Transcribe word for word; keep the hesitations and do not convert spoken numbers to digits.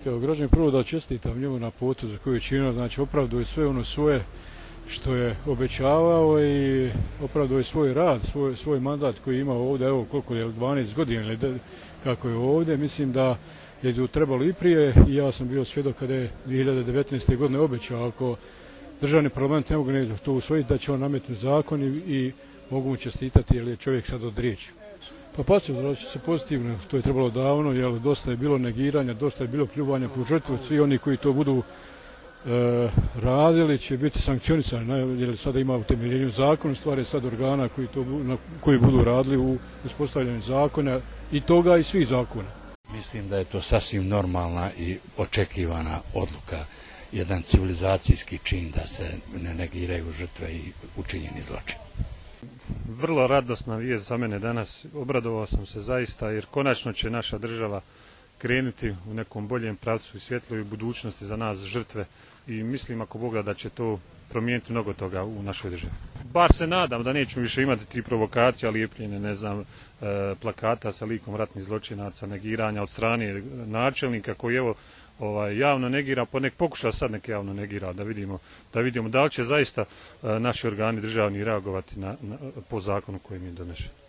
kao građanin prvo da čestitam njemu na putu za koju je činio, znači opravduje sve ono svoje što je obećavao i opravduje svoj rad, svoj, svoj mandat koji je imao ovdje, evo koliko je, dvanaest godina ili kako je ovdje, mislim da je tu trebalo i prije i ja sam bio svjedok kada je dvije hiljade devetnaeste. godine obećao ako državni parlament ne mogu to usvojiti da će on nametnuti zakon i, i mogu mu čestitati jer je čovjek sad od riječi. Pa pa će se pozitivno, to je trebalo davno, jer dosta je bilo negiranja, dosta je bilo pljuvanja po žrtvu, svi oni koji to budu e, radili će biti sankcionisani, jer sada ima utemeljenju zakona, stvari sad organa koji, to, na, koji budu radili u uspostavljanju zakona i toga i svih zakona. Mislim da je to sasvim normalna i očekivana odluka, jedan civilizacijski čin da se ne negiraju žrtve i učinjeni zločin. Vrlo radosna vijest za mene danas, obradovao sam se zaista jer konačno će naša država krenuti u nekom boljem pravcu i svjetloj budućnosti za nas žrtve i mislim ako Boga da će to promijeniti mnogo toga u našoj državi. Bar se nadam da nećemo više imati ti provokacije, lijepljenje, ne znam, plakata sa likom ratnih zločinaca, negiranja od strane načelnika koji evo ovaj, javno negira, pa nek pokuša sad nek javno negira da vidimo, da vidimo da li će zaista naši organi državni reagovati na, na, po zakonu koji mi doneše.